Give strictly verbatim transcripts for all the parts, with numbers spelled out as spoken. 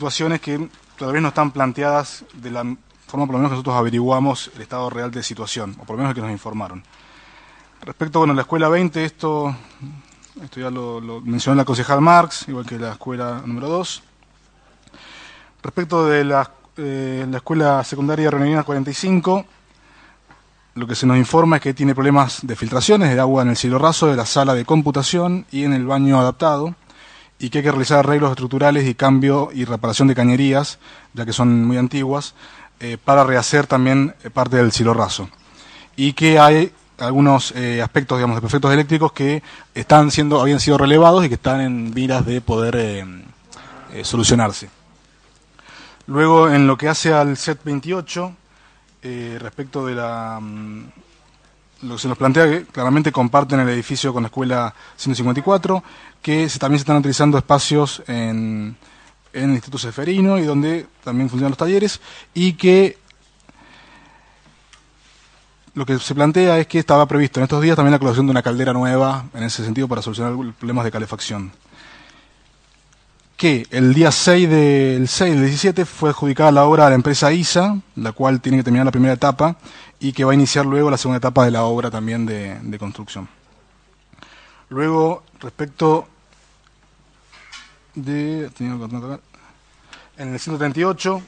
situaciones que todavía no están planteadas de la forma por lo menos que nosotros averiguamos el estado real de situación, o por lo menos el que nos informaron. Respecto, bueno, a la escuela veinte, esto, esto ya lo, lo mencionó la concejal Marx, igual que la escuela número dos. Respecto de la, eh, la escuela secundaria Renanina cuarenta y cinco, lo que se nos informa es que tiene problemas de filtraciones de agua en el cielo raso de la sala de computación y en el baño adaptado, y que hay que realizar arreglos estructurales y cambio y reparación de cañerías, ya que son muy antiguas, eh, para rehacer también parte del cielo raso. Y que hay algunos eh, aspectos, digamos, de defectos eléctricos que están siendo, habían sido relevados y que están en miras de poder eh, eh, solucionarse. Luego, en lo que hace al C E T veintiocho, eh, respecto de la... Um, lo que se nos plantea que claramente comparten el edificio con la escuela ciento cincuenta y cuatro, que se, también se están utilizando espacios en, en el Instituto Seferino y donde también funcionan los talleres, y que lo que se plantea es que estaba previsto en estos días también la colocación de una caldera nueva en ese sentido para solucionar problemas de calefacción. Que el día seis del seis del diecisiete fue adjudicada la obra a la empresa I S A, la cual tiene que terminar la primera etapa y que va a iniciar luego la segunda etapa de la obra también de, de construcción. Luego, respecto de... En el ciento treinta y ocho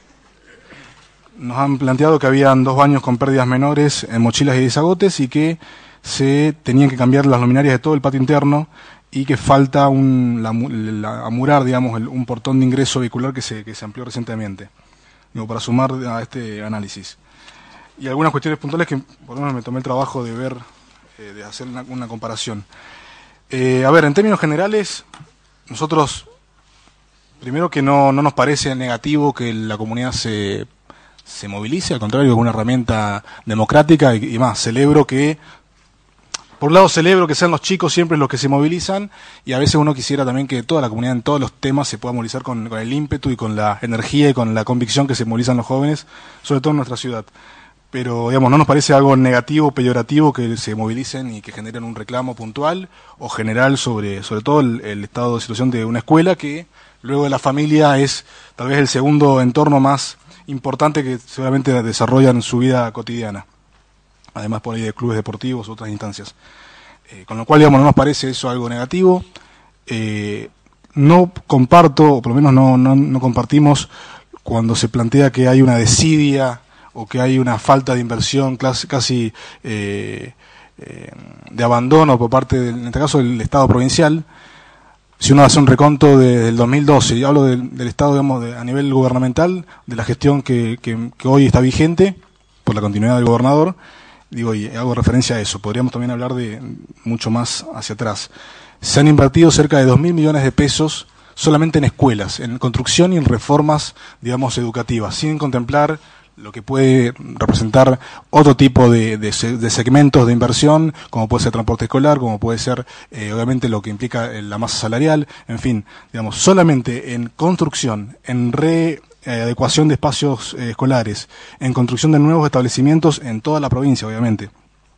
nos han planteado que habían dos baños con pérdidas menores en mochilas y desagotes y que se tenían que cambiar las luminarias de todo el patio interno y que falta un, la, la, amurar, digamos, el, un portón de ingreso vehicular que se, que se amplió recientemente, digo, para sumar a este análisis. Y algunas cuestiones puntuales que por lo menos me tomé el trabajo de ver, eh, de hacer una, una comparación. Eh, a ver, en términos generales, nosotros, primero que no, no nos parece negativo que la comunidad se, se movilice, al contrario, es una herramienta democrática y, y más, celebro que... Por un lado celebro que sean los chicos siempre los que se movilizan, y a veces uno quisiera también que toda la comunidad en todos los temas se pueda movilizar con, con el ímpetu y con la energía y con la convicción que se movilizan los jóvenes, sobre todo en nuestra ciudad. Pero, digamos, no nos parece algo negativo, peyorativo que se movilicen y que generen un reclamo puntual o general sobre, sobre todo el, el estado de situación de una escuela que luego de la familia es tal vez el segundo entorno más importante que seguramente desarrollan en su vida cotidiana. Además por ahí de clubes deportivos u otras instancias. Eh, con lo cual, digamos, no nos parece eso algo negativo. Eh, no comparto, o por lo menos no, no, no compartimos, cuando se plantea que hay una desidia o que hay una falta de inversión casi, casi eh, eh, de abandono por parte, del, en este caso, del Estado provincial. Si uno hace un reconto de, del dos mil doce, y hablo del, del Estado, digamos, de, a nivel gubernamental, de la gestión que, que, que hoy está vigente, por la continuidad del gobernador, digo, y hago referencia a eso, podríamos también hablar de mucho más hacia atrás. Se han invertido cerca de dos mil millones de pesos solamente en escuelas, en construcción y en reformas, digamos, educativas, sin contemplar lo que puede representar otro tipo de, de, de segmentos de inversión, como puede ser transporte escolar, como puede ser, eh, obviamente, lo que implica la masa salarial, en fin, digamos, solamente en construcción, en re... Eh, adecuación de espacios eh, escolares, en construcción de nuevos establecimientos en toda la provincia, obviamente,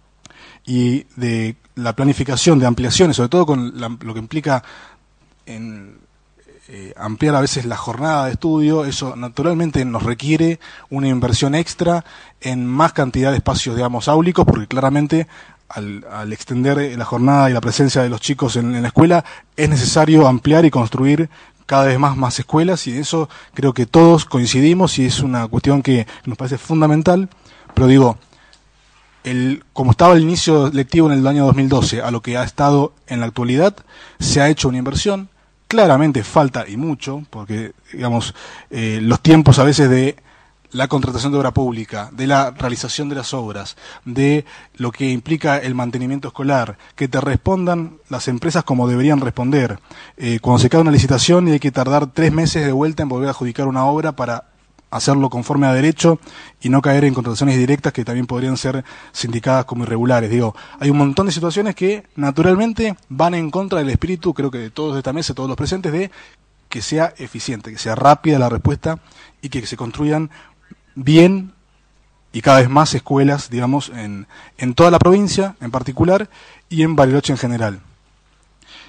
y de la planificación de ampliaciones, sobre todo con la, lo que implica en eh, ampliar a veces la jornada de estudio. Eso naturalmente nos requiere una inversión extra en más cantidad de espacios, digamos, áulicos, porque claramente al, al extender la jornada y la presencia de los chicos en, en la escuela es necesario ampliar y construir cada vez más más escuelas, y en eso creo que todos coincidimos y es una cuestión que nos parece fundamental. Pero digo, el, como estaba el inicio lectivo en el año dos mil doce a lo que ha estado en la actualidad, se ha hecho una inversión. Claramente falta y mucho, porque digamos eh, los tiempos a veces de la contratación de obra pública, de la realización de las obras, de lo que implica el mantenimiento escolar, que te respondan las empresas como deberían responder. Eh, cuando se cae una licitación y hay que tardar tres meses de vuelta en volver a adjudicar una obra para hacerlo conforme a derecho y no caer en contrataciones directas que también podrían ser sindicadas como irregulares. Digo, hay un montón de situaciones que naturalmente van en contra del espíritu, creo que de todos de esta mesa, todos los presentes, de que sea eficiente, que sea rápida la respuesta y que se construyan bien y cada vez más escuelas, digamos, en, en toda la provincia en particular y en Bariloche en general.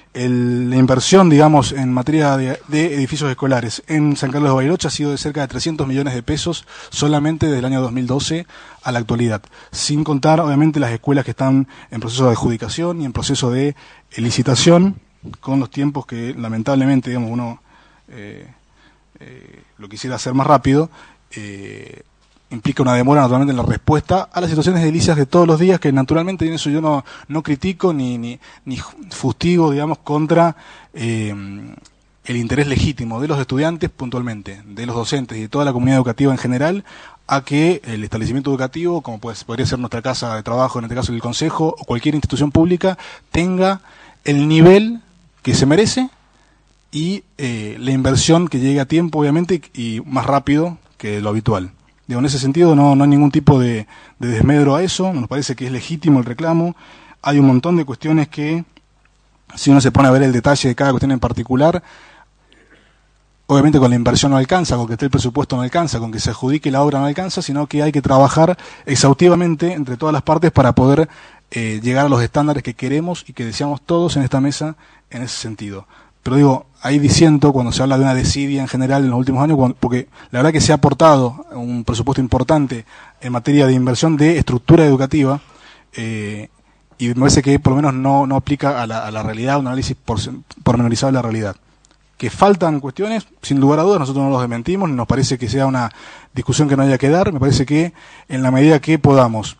el, la inversión, digamos, en materia de, de edificios escolares en San Carlos de Bariloche ha sido de cerca de trescientos millones de pesos solamente desde el año dos mil doce a la actualidad, sin contar, obviamente, las escuelas que están en proceso de adjudicación y en proceso de licitación, con los tiempos que, lamentablemente, digamos, uno eh, eh, lo quisiera hacer más rápido, eh, implica una demora naturalmente en la respuesta a las situaciones edilicias de todos los días, que naturalmente en eso yo no, no critico ni, ni, ni fustigo, digamos, contra eh, el interés legítimo de los estudiantes puntualmente, de los docentes y de toda la comunidad educativa en general, a que el establecimiento educativo, como pues, podría ser nuestra casa de trabajo, en este caso el consejo, o cualquier institución pública, tenga el nivel que se merece y eh, la inversión que llegue a tiempo, obviamente, y más rápido que lo habitual. Digo, en ese sentido no, no hay ningún tipo de, de desmedro a eso, nos parece que es legítimo el reclamo. Hay un montón de cuestiones que, si uno se pone a ver el detalle de cada cuestión en particular, obviamente con la inversión no alcanza, con que esté el presupuesto no alcanza, con que se adjudique la obra no alcanza, sino que hay que trabajar exhaustivamente entre todas las partes para poder eh, llegar a los estándares que queremos y que deseamos todos en esta mesa en ese sentido. Pero digo, ahí diciendo, cuando se habla de una desidia en general en los últimos años, cuando, porque la verdad que se ha aportado un presupuesto importante en materia de inversión de estructura educativa, eh, y me parece que por lo menos no, no aplica a la, a la realidad, un análisis por, pormenorizado de la realidad. Que faltan cuestiones, sin lugar a dudas, nosotros no los desmentimos, nos parece que sea una discusión que no haya que dar, me parece que en la medida que podamos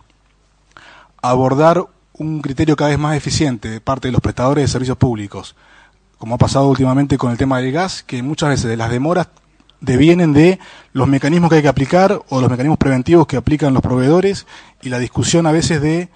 abordar un criterio cada vez más eficiente de parte de los prestadores de servicios públicos, como ha pasado últimamente con el tema del gas, que muchas veces de las demoras devienen de los mecanismos que hay que aplicar o los mecanismos preventivos que aplican los proveedores, y la discusión a veces de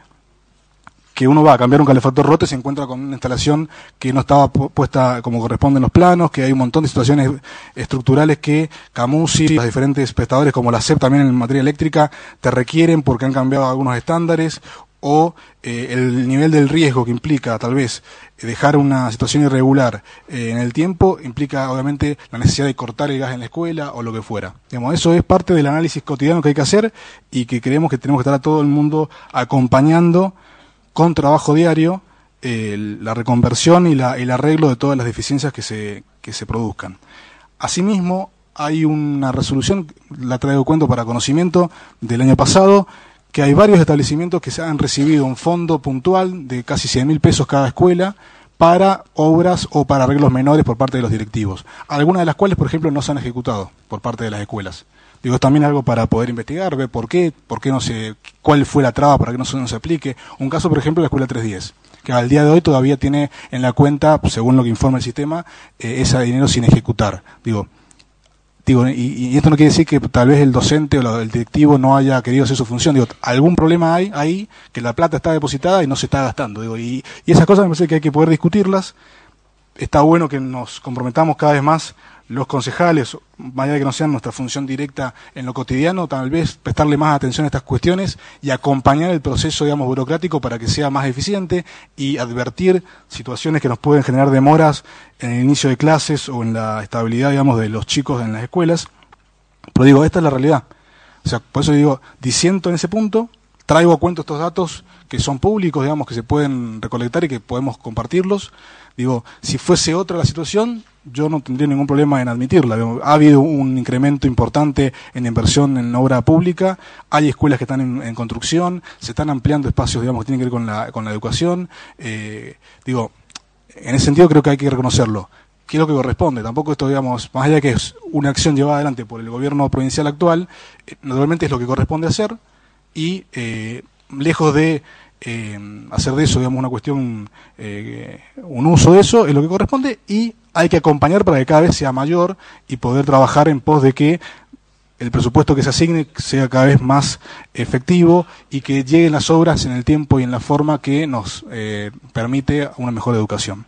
que uno va a cambiar un calefactor roto y se encuentra con una instalación que no estaba puesta como corresponde en los planos, que hay un montón de situaciones estructurales que Camusi, los diferentes prestadores como la C E P también en materia eléctrica te requieren porque han cambiado algunos estándares, o eh, el nivel del riesgo que implica tal vez dejar una situación irregular eh, en el tiempo, implica obviamente la necesidad de cortar el gas en la escuela o lo que fuera. Digamos, eso es parte del análisis cotidiano que hay que hacer y que creemos que tenemos que estar a todo el mundo acompañando con trabajo diario eh, la reconversión y la, el arreglo de todas las deficiencias que se, que se produzcan. Asimismo, hay una resolución, la traigo cuento para conocimiento, del año pasado, que hay varios establecimientos que se han recibido un fondo puntual de casi cien mil pesos cada escuela para obras o para arreglos menores por parte de los directivos, algunas de las cuales, por ejemplo, no se han ejecutado por parte de las escuelas. Digo, es también algo para poder investigar, ver por qué, por qué no se, cuál fue la traba para que no se, no se aplique. Un caso, por ejemplo, la escuela trescientos diez, que al día de hoy todavía tiene en la cuenta, según lo que informa el sistema, eh, ese dinero sin ejecutar. Digo, Digo, y, y esto no quiere decir que tal vez el docente o el directivo no haya querido hacer su función. Digo, algún problema hay ahí, que la plata está depositada y no se está gastando. Digo, y, y esas cosas me parece que hay que poder discutirlas. Está bueno que nos comprometamos cada vez más los concejales, más allá de que no sean nuestra función directa en lo cotidiano, tal vez prestarle más atención a estas cuestiones y acompañar el proceso, digamos, burocrático para que sea más eficiente y advertir situaciones que nos pueden generar demoras en el inicio de clases o en la estabilidad, digamos, de los chicos en las escuelas. Pero digo, esta es la realidad. O sea, por eso digo, disiento en ese punto, traigo a cuento estos datos que son públicos, digamos, que se pueden recolectar y que podemos compartirlos. Digo, si fuese otra la situación, yo no tendría ningún problema en admitirla. Ha habido un incremento importante en inversión en obra pública, hay escuelas que están en, en construcción, se están ampliando espacios, digamos, que tienen que ver con la, con la educación. Eh, digo, en ese sentido creo que hay que reconocerlo. ¿Qué es lo que corresponde? Tampoco esto, digamos, más allá de que es una acción llevada adelante por el gobierno provincial actual, eh, naturalmente es lo que corresponde hacer y eh, lejos de eh, hacer de eso, digamos, una cuestión, eh, un uso de eso, es lo que corresponde y hay que acompañar para que cada vez sea mayor y poder trabajar en pos de que el presupuesto que se asigne sea cada vez más efectivo y que lleguen las obras en el tiempo y en la forma que nos eh, permite una mejor educación.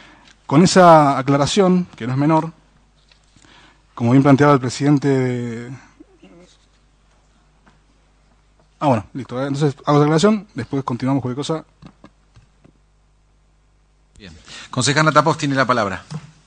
Con esa aclaración, que no es menor, como bien planteaba el presidente de... Ah, bueno, listo. Entonces hago la aclaración, después continuamos con cualquier cosa. Bien. Concejala Tapos tiene la palabra.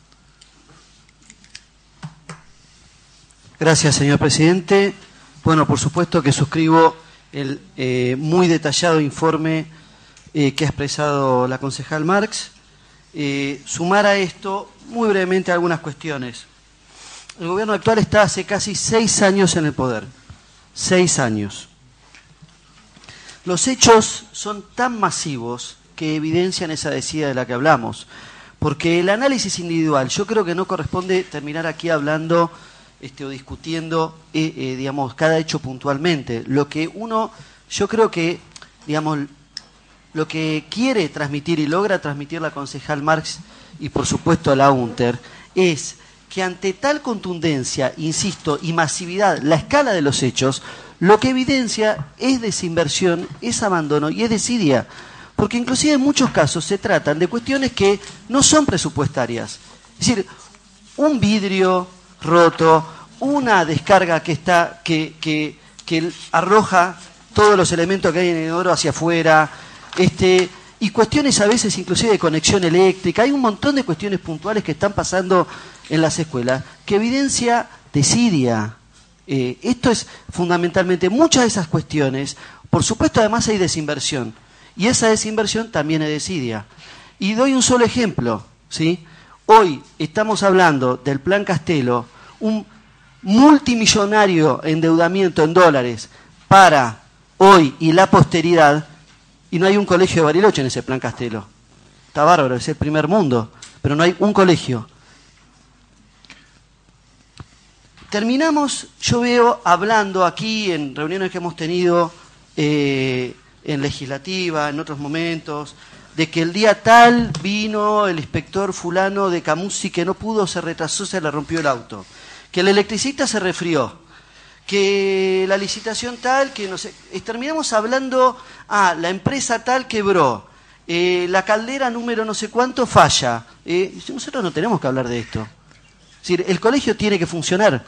Gracias, señor presidente. Bueno, por supuesto que suscribo el eh, muy detallado informe eh, que ha expresado la concejal Marx. eh, sumar a esto muy brevemente algunas cuestiones. El gobierno actual está hace casi seis años en el poder. Seis años. Los hechos son tan masivos que evidencian esa desidia de la que hablamos. Porque el análisis individual, yo creo que no corresponde terminar aquí hablando este, o discutiendo, eh, eh, digamos, cada hecho puntualmente. Lo que uno, yo creo que, digamos, lo que quiere transmitir y logra transmitir la concejal Marx y por supuesto la UNTER es que ante tal contundencia, insisto, y masividad, la escala de los hechos, lo que evidencia es desinversión, es abandono y es desidia. Porque inclusive en muchos casos se tratan de cuestiones que no son presupuestarias. Es decir, un vidrio roto, una descarga que está que, que, que arroja todos los elementos que hay en el inodoro hacia afuera, este, y cuestiones a veces inclusive de conexión eléctrica. Hay un montón de cuestiones puntuales que están pasando en las escuelas que evidencia desidia. Eh, esto es fundamentalmente muchas de esas cuestiones. Por supuesto, además hay desinversión. Y esa desinversión también es desidia. Y doy un solo ejemplo, ¿sí? Hoy estamos hablando del Plan Castelo, un multimillonario endeudamiento en dólares para hoy y la posteridad, y no hay un colegio de Bariloche en ese Plan Castelo. Está bárbaro, es el primer mundo, pero no hay un colegio. Terminamos, yo veo, hablando aquí en reuniones que hemos tenido eh, en legislativa, en otros momentos, de que el día tal vino el inspector fulano de Camusi que no pudo, se retrasó, se le rompió el auto, que el electricista se resfrió, que la licitación tal, que no sé, terminamos hablando, ah, la empresa tal quebró, eh, la caldera número no sé cuánto falla. Eh, nosotros no tenemos que hablar de esto. Es decir, el colegio tiene que funcionar.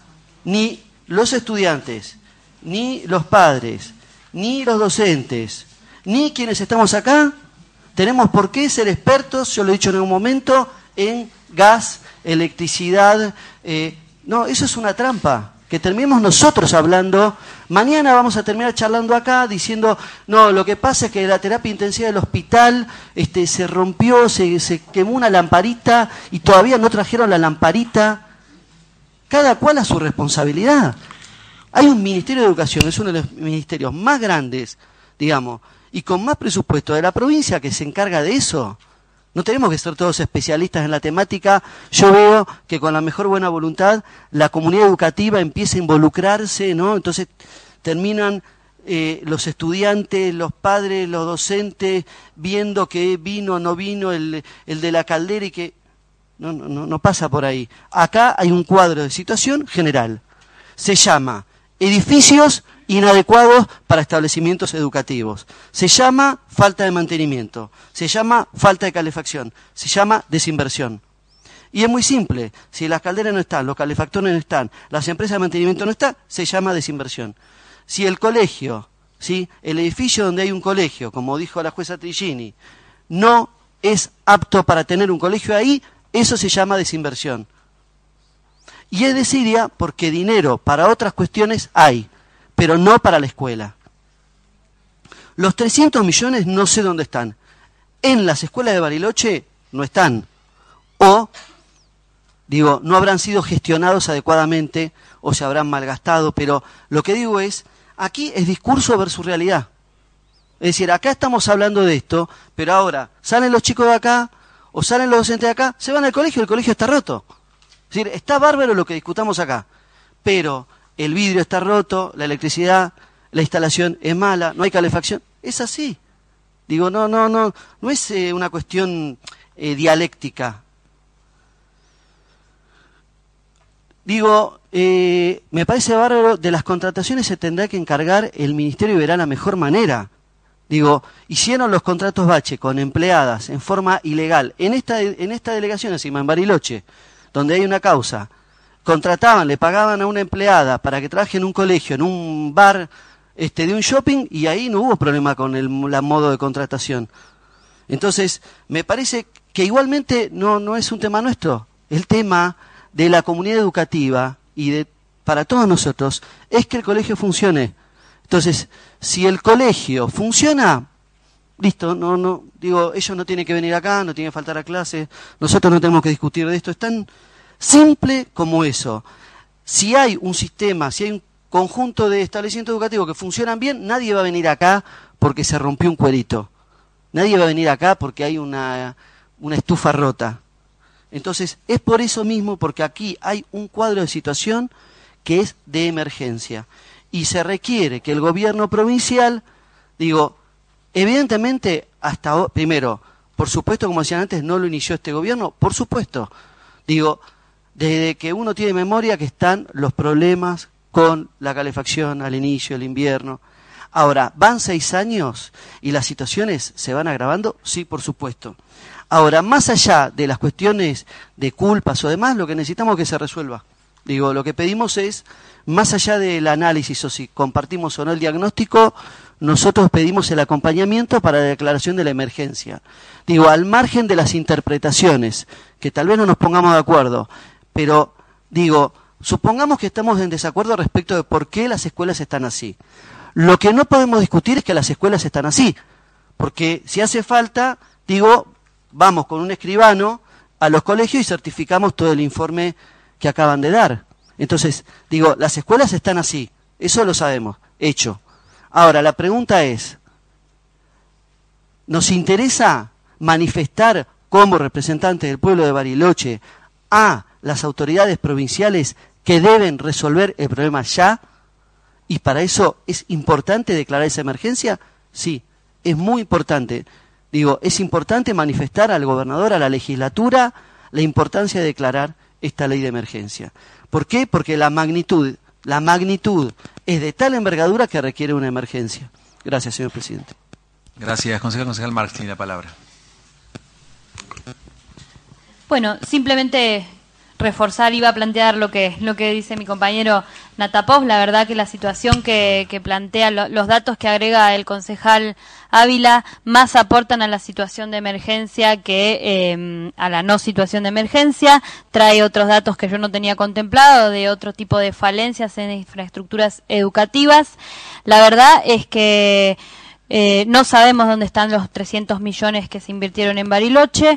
Ni los estudiantes, ni los padres, ni los docentes, ni quienes estamos acá, tenemos por qué ser expertos, yo lo he dicho en algún momento, en gas, electricidad. Eh, no, eso es una trampa. Que terminemos nosotros hablando. Mañana vamos a terminar charlando acá diciendo, no, lo que pasa es que la terapia intensiva del hospital este, se rompió, se, se quemó una lamparita y todavía no trajeron la lamparita. Cada cual a su responsabilidad. Hay un Ministerio de Educación, es uno de los ministerios más grandes, digamos, y con más presupuesto de la provincia que se encarga de eso. No tenemos que ser todos especialistas en la temática. Yo veo que con la mejor buena voluntad la comunidad educativa empieza a involucrarse, ¿no? Entonces terminan eh, los estudiantes, los padres, los docentes, viendo que vino o no vino el, el de la caldera y que... No, no, no pasa por ahí. Acá hay un cuadro de situación general. Se llama edificios inadecuados para establecimientos educativos. Se llama falta de mantenimiento. Se llama falta de calefacción. Se llama desinversión. Y es muy simple. Si las calderas no están, los calefactores no están, las empresas de mantenimiento no están, se llama desinversión. Si el colegio, ¿sí? el edificio donde hay un colegio, como dijo la jueza Trigini, no es apto para tener un colegio ahí, eso se llama desinversión. Y es desidia porque dinero para otras cuestiones hay, pero no para la escuela. Los trescientos millones no sé dónde están. En las escuelas de Bariloche no están. O, digo, no habrán sido gestionados adecuadamente o se habrán malgastado, pero lo que digo es, aquí es discurso versus realidad. Es decir, acá estamos hablando de esto, pero ahora salen los chicos de acá o salen los docentes de acá, se van al colegio, el colegio está roto. Es decir, está bárbaro lo que discutamos acá, pero el vidrio está roto, la electricidad, la instalación es mala, no hay calefacción. Es así. Digo, no, no, no, no es eh, una cuestión eh, dialéctica. Digo, eh, me parece bárbaro, de las contrataciones se tendrá que encargar el ministerio y verá la mejor manera. Digo, hicieron los contratos bache con empleadas en forma ilegal. En esta, en esta delegación encima, en Bariloche, donde hay una causa, contrataban, le pagaban a una empleada para que trabaje en un colegio, en un bar este, de un shopping, y ahí no hubo problema con el la modo de contratación. Entonces, me parece que igualmente no, no es un tema nuestro. El tema de la comunidad educativa y de para todos nosotros es que el colegio funcione. Entonces, si el colegio funciona, listo, no, no, digo, ellos no tienen que venir acá, no tienen que faltar a clase, nosotros no tenemos que discutir de esto, es tan simple como eso. Si hay un sistema, si hay un conjunto de establecimientos educativos que funcionan bien, nadie va a venir acá porque se rompió un cuerito. Nadie va a venir acá porque hay una, una estufa rota. Entonces, es por eso mismo, porque aquí hay un cuadro de situación que es de emergencia. Y se requiere que el gobierno provincial, digo, evidentemente, hasta primero, por supuesto, como decían antes, no lo inició este gobierno, por supuesto. Digo, desde que uno tiene memoria que están los problemas con la calefacción al inicio del invierno. Ahora, ¿van seis años y las situaciones se van agravando? Sí, por supuesto. Ahora, más allá de las cuestiones de culpas o demás, lo que necesitamos es que se resuelva. Digo, lo que pedimos es, más allá del análisis o si compartimos o no el diagnóstico, nosotros pedimos el acompañamiento para la declaración de la emergencia. Digo, al margen de las interpretaciones, que tal vez no nos pongamos de acuerdo, pero digo, supongamos que estamos en desacuerdo respecto de por qué las escuelas están así. Lo que no podemos discutir es que las escuelas están así, porque si hace falta, digo, vamos con un escribano a los colegios y certificamos todo el informe que acaban de dar. Entonces, digo, las escuelas están así, eso lo sabemos, hecho. Ahora, la pregunta es, ¿nos interesa manifestar como representantes del pueblo de Bariloche a las autoridades provinciales que deben resolver el problema ya? ¿Y para eso es importante declarar esa emergencia? Sí, es muy importante. Digo, es importante manifestar al gobernador, a la legislatura, la importancia de declarar esta ley de emergencia. ¿Por qué? Porque la magnitud, la magnitud es de tal envergadura que requiere una emergencia. Gracias, señor presidente. Gracias, concejal. Concejal Marx tiene la palabra. Bueno, simplemente reforzar, iba a plantear lo que lo que dice mi compañero Natapov. La verdad que la situación que, que plantea, lo, los datos que agrega el concejal Ávila, más aportan a la situación de emergencia que eh, a la no situación de emergencia. Trae otros datos que yo no tenía contemplado, de otro tipo de falencias en infraestructuras educativas. La verdad es que eh, no sabemos dónde están los trescientos millones que se invirtieron en Bariloche.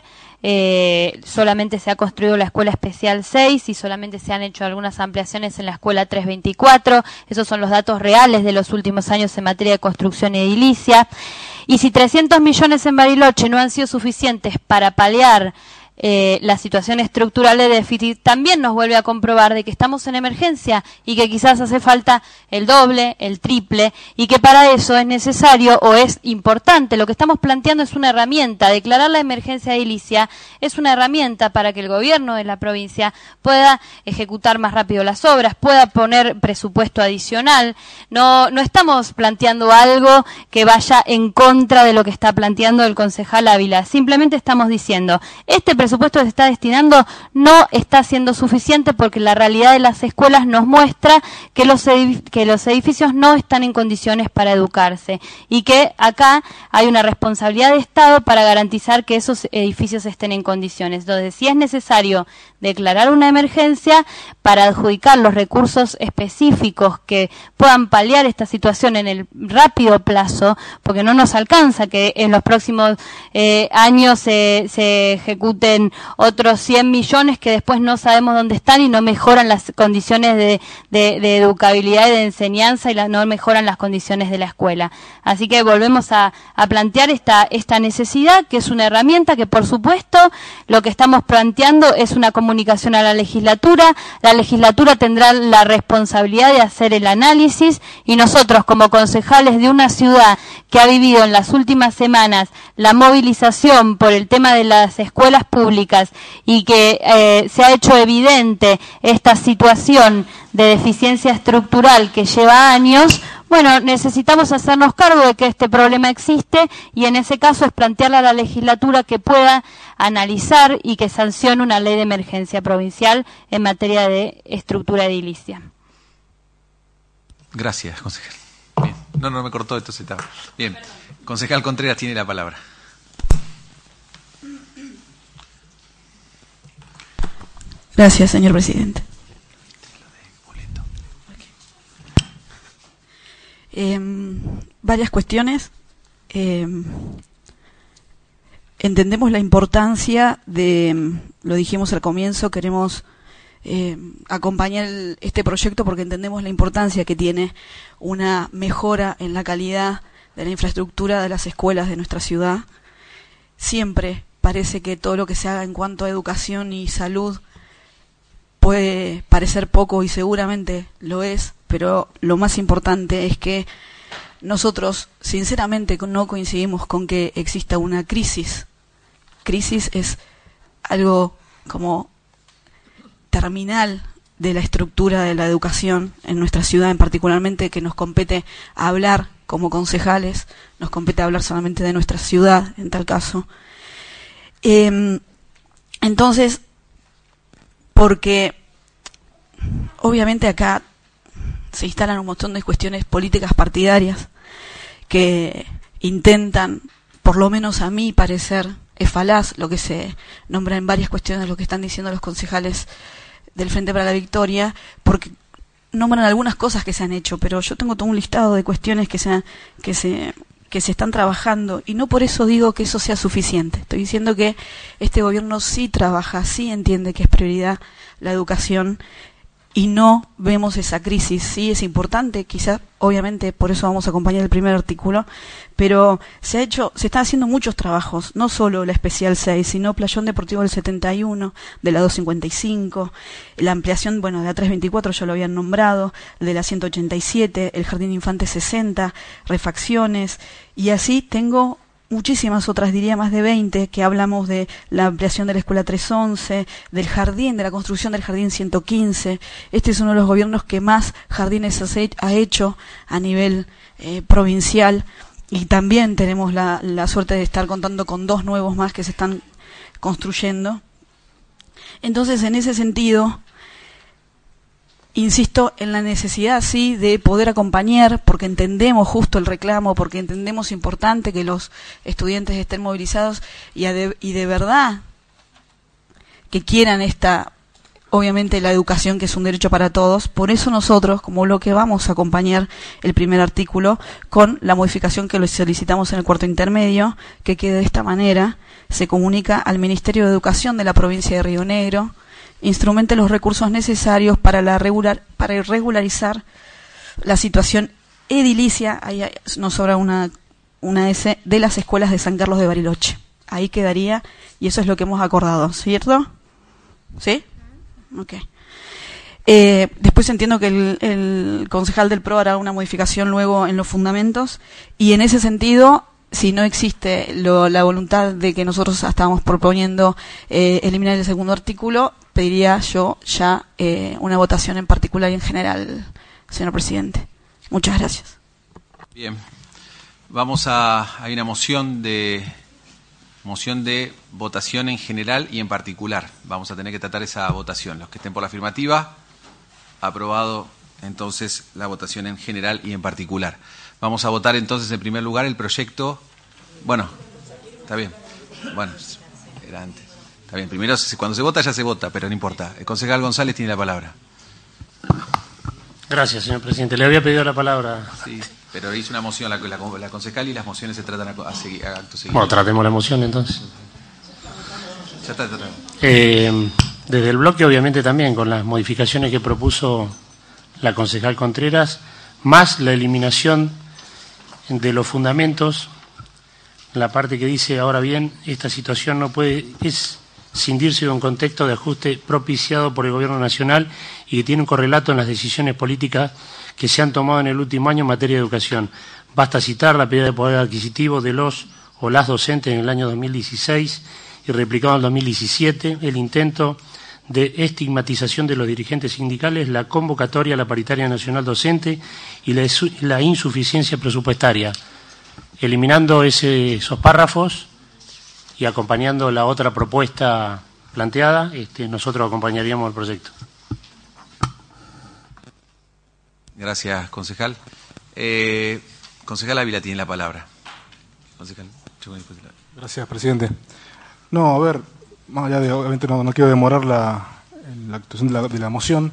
Eh, solamente se ha construido la Escuela Especial seis y solamente se han hecho algunas ampliaciones en la Escuela trescientos veinticuatro. Esos son los datos reales de los últimos años en materia de construcción edilicia. Y si trescientos millones en Bariloche no han sido suficientes para paliar eh, la situación estructural de déficit, también nos vuelve a comprobar de que estamos en emergencia y que quizás hace falta el doble, el triple, y que para eso es necesario o es importante. Lo que estamos planteando es una herramienta. Declarar la emergencia edilicia es una herramienta para que el gobierno de la provincia pueda ejecutar más rápido las obras, pueda poner presupuesto adicional. No, no estamos planteando algo que vaya en contra de lo que está planteando el concejal Ávila. Simplemente estamos diciendo, este presupuesto que se está destinando no está siendo suficiente porque la realidad de las escuelas nos muestra que los, que los edificios no están en condiciones para educarse y que acá hay una responsabilidad de Estado para garantizar que esos edificios estén en condiciones. Entonces, si es necesario declarar una emergencia para adjudicar los recursos específicos que puedan paliar esta situación en el rápido plazo, porque no nos alcanza que en los próximos eh, años se, se ejecuten otros cien millones que después no sabemos dónde están y no mejoran las condiciones de, de, de educabilidad y de enseñanza y la, no mejoran las condiciones de la escuela. Así que volvemos a, a plantear esta, esta necesidad, que es una herramienta que, por supuesto, lo que estamos planteando es una comunicación a la legislatura. La legislatura tendrá la responsabilidad de hacer el análisis y nosotros, como concejales de una ciudad que ha vivido en las últimas semanas la movilización por el tema de las escuelas públicas y que eh, se ha hecho evidente esta situación de deficiencia estructural que lleva años, bueno, necesitamos hacernos cargo de que este problema existe y en ese caso es plantearle a la legislatura que pueda analizar y que sancione una ley de emergencia provincial en materia de estructura edilicia. Gracias, concejal. Bien. No, no me cortó, entonces estaba. Bien. Concejal Contreras tiene la palabra. Gracias, señor presidente. Eh, varias cuestiones. Eh, entendemos la importancia de, lo dijimos al comienzo, queremos eh, acompañar el, este proyecto porque entendemos la importancia que tiene una mejora en la calidad de la infraestructura de las escuelas de nuestra ciudad. Siempre parece que todo lo que se haga en cuanto a educación y salud puede parecer poco y seguramente lo es, pero lo más importante es que nosotros sinceramente no coincidimos con que exista una crisis. Crisis es algo como terminal de la estructura de la educación en nuestra ciudad, en particularmente que nos compete hablar como concejales, nos compete hablar solamente de nuestra ciudad en tal caso. Eh, entonces, porque obviamente acá se instalan un montón de cuestiones políticas partidarias que intentan, por lo menos a mi parecer, es falaz lo que se nombra en varias cuestiones, lo que están diciendo los concejales del Frente para la Victoria, porque nombran algunas cosas que se han hecho, pero yo tengo todo un listado de cuestiones que se, han, que se, que se están trabajando, y no por eso digo que eso sea suficiente. Estoy diciendo que este gobierno sí trabaja, sí entiende que es prioridad la educación, y no vemos esa crisis. Sí es importante, quizás, obviamente, por eso vamos a acompañar el primer artículo, pero se ha hecho, se están haciendo muchos trabajos, no solo la Especial seis, sino Playón Deportivo del setenta y uno, de la doscientos cincuenta y cinco, la ampliación, bueno, de la trescientos veinticuatro ya lo habían nombrado, de la ciento ochenta y siete, el Jardín Infante sesenta, refacciones, y así tengo muchísimas otras, diría más de veinte, que hablamos de la ampliación de la Escuela trescientos once, del jardín, de la construcción del Jardín ciento quince. Este es uno de los gobiernos que más jardines ha hecho a nivel eh, provincial, y también tenemos la, la suerte de estar contando con dos nuevos más que se están construyendo. Entonces, en ese sentido, insisto en la necesidad, sí, de poder acompañar, porque entendemos justo el reclamo, porque entendemos importante que los estudiantes estén movilizados y de, y de verdad que quieran esta, obviamente, la educación, que es un derecho para todos. Por eso nosotros, como bloque, vamos a acompañar el primer artículo con la modificación que lo solicitamos en el cuarto intermedio, que quede de esta manera: se comunica al Ministerio de Educación de la provincia de Río Negro, instrumente los recursos necesarios para la regular para regularizar la situación edilicia, ahí nos sobra una una S, de las escuelas de San Carlos de Bariloche. Ahí quedaría, y eso es lo que hemos acordado, ¿cierto? ¿Sí? Ok. Eh, después entiendo que el, el concejal del P R O hará una modificación luego en los fundamentos, y en ese sentido, si no existe lo, la voluntad de que nosotros estábamos proponiendo eh, eliminar el segundo artículo, pediría yo ya eh, una votación en particular y en general, señor presidente. Muchas gracias. Bien. Vamos a... Hay una moción de moción de votación en general y en particular. Vamos a tener que tratar esa votación. Los que estén por la afirmativa, aprobado entonces la votación en general y en particular. Vamos a votar entonces en primer lugar el proyecto. Bueno, está bien. Bueno, era antes. Está bien, primero cuando se vota ya se vota, pero no importa. El concejal González tiene la palabra. Gracias, señor presidente. Le había pedido la palabra. Sí, pero hizo una moción la, la, la concejal, y las mociones se tratan a, a, segui, a acto seguido. Bueno, tratemos la moción entonces. Ya está, ya está. Eh, desde el bloque, obviamente, también con las modificaciones que propuso la concejal Contreras, más la eliminación de los fundamentos, la parte que dice: ahora bien, esta situación no puede es cindirse de un contexto de ajuste propiciado por el Gobierno Nacional y que tiene un correlato en las decisiones políticas que se han tomado en el último año en materia de educación. Basta citar la pérdida de poder adquisitivo de los o las docentes en el año dos mil dieciséis y replicado en el dos mil diecisiete, el intento de estigmatización de los dirigentes sindicales, la convocatoria a la paritaria nacional docente y la, la insuficiencia presupuestaria. Eliminando ese, esos párrafos y acompañando la otra propuesta planteada, este, nosotros acompañaríamos el proyecto. Gracias, concejal. Eh, concejal Ávila tiene la palabra. Concejal. Gracias, presidente. No, a ver, más allá de, obviamente no, no quiero demorar la, la actuación de la, de la moción,